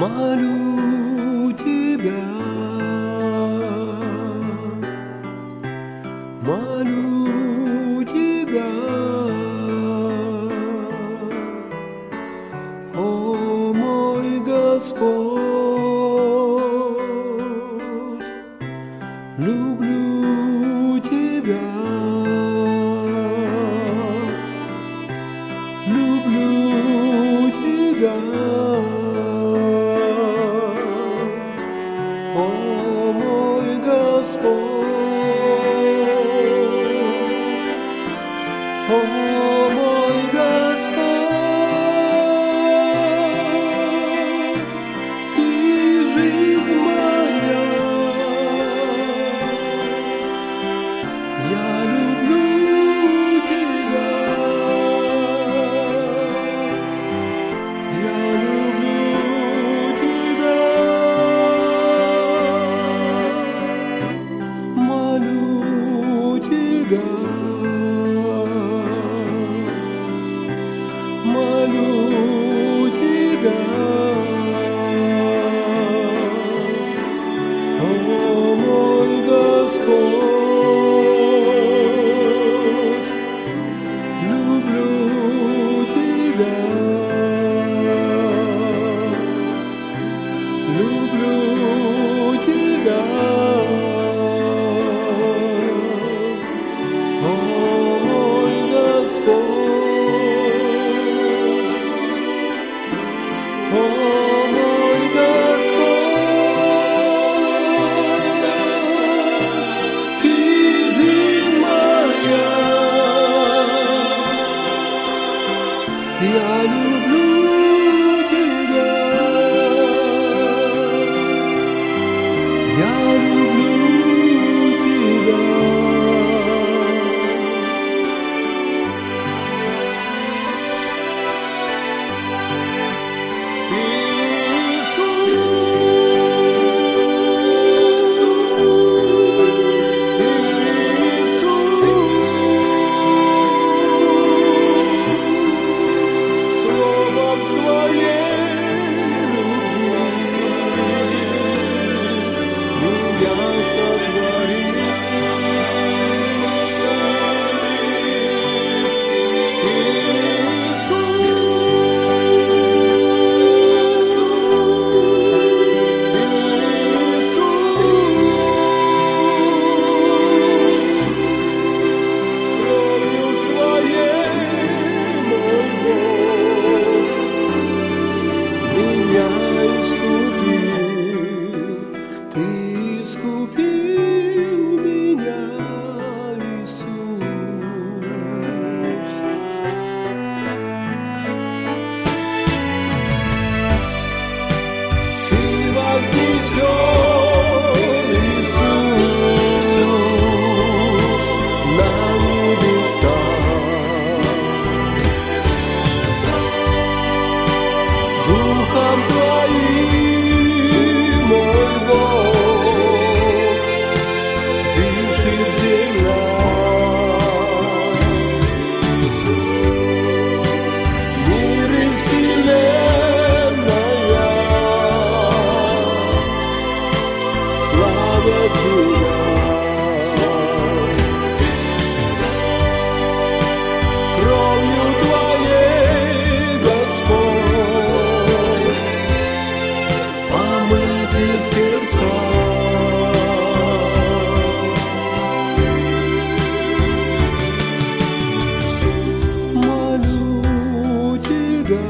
Молю тебя, молю тебя, о мой Господь, люблю тебя, люблю тебя. О мой Господь, о мой Господь, Ты жизнь моя, я люблю тебя, я люблю тебя. Молю тебя, молю тебя, о мой Господь, люблю тебя, люблю тебя. О мой Господь, Ты жизнь моя, я люблю тебя, я люблю тебя. Иисус, на небеса, Духом Твоим, мой Бог, дышит земля. Мир и вселенная славят Тебя. Кровью Твоей, Господь, помыты сердца. Молю тебя,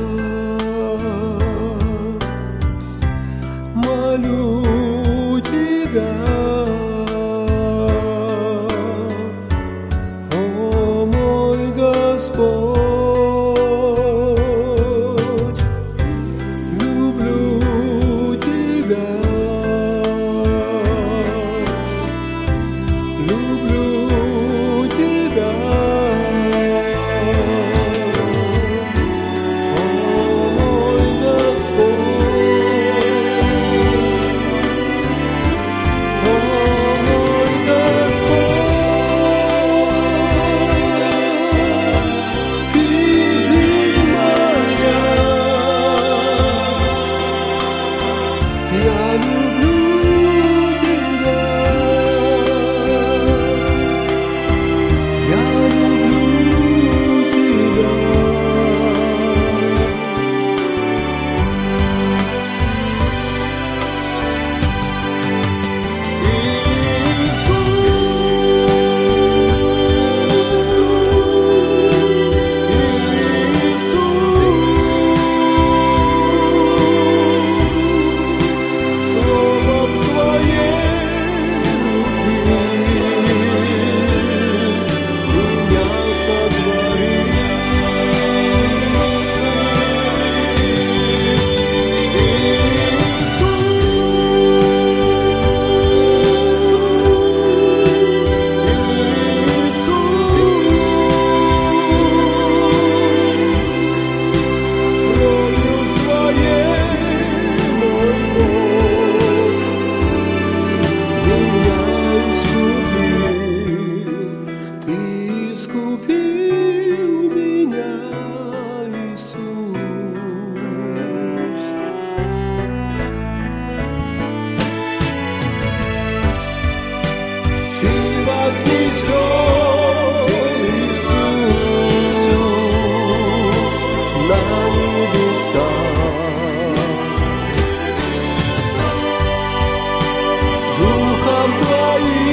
молю тебя, о мой Господь, люблю тебя, люблю тебя. О мой Господь, Я люблю тебя. Я люблю тебя. Духом Твоим